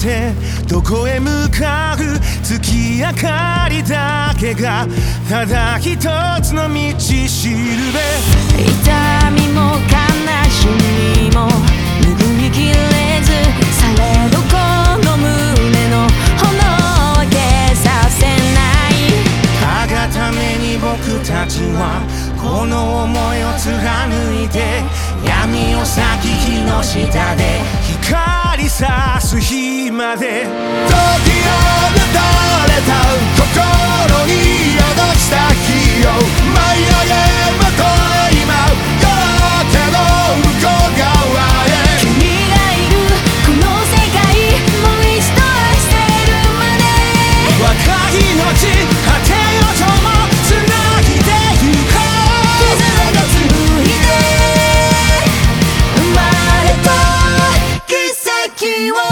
てどこへ向かう月明かりだけがただ一つの道しるべ。 痛みも悲しみも拭いきれずされどこの胸の炎は消させない。 たがために僕たちはこの想いを貫いて闇を裂き火の下で光さす日まで。時をたれた心に宿した火を舞い上げまとい舞う夜明けの向こう側へ。 君がいるこの世界もう一度愛せるまで若い命果てよともつなぎでゆこう。 絆が紡いで生まれた奇跡を。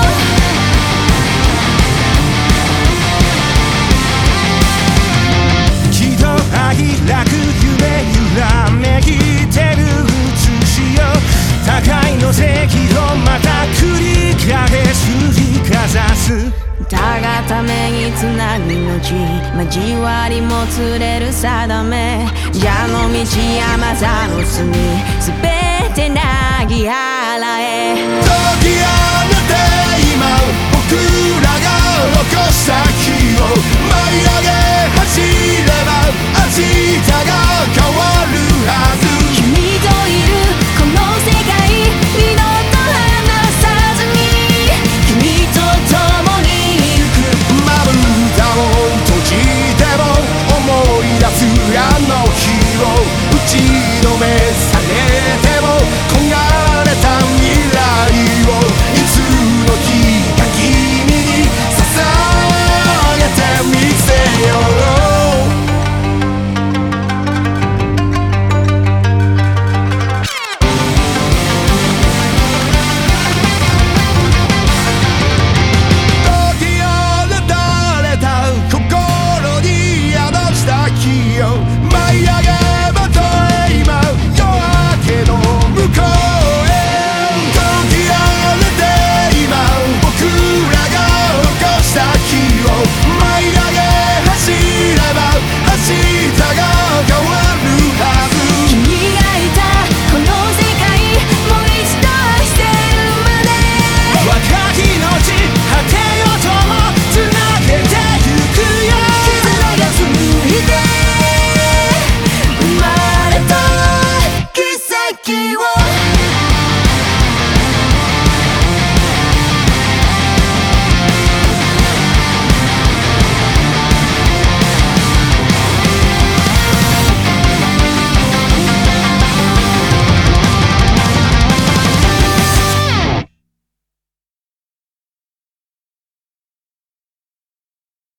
喜怒哀楽夢揺らめきてる写しよ。互いの正義をまた繰り返す日かざす。 たがためにつなぐ命交わりもつれる定め。蛇の道山座の隅すべてなぎ払え。 解き放て今僕らが残した火を舞い上げ走れば明日が変わるはず。 君といるこの世界二度と離さずに君と共に行く。 まぶたを閉じても思い出すあの日を打ちのめされて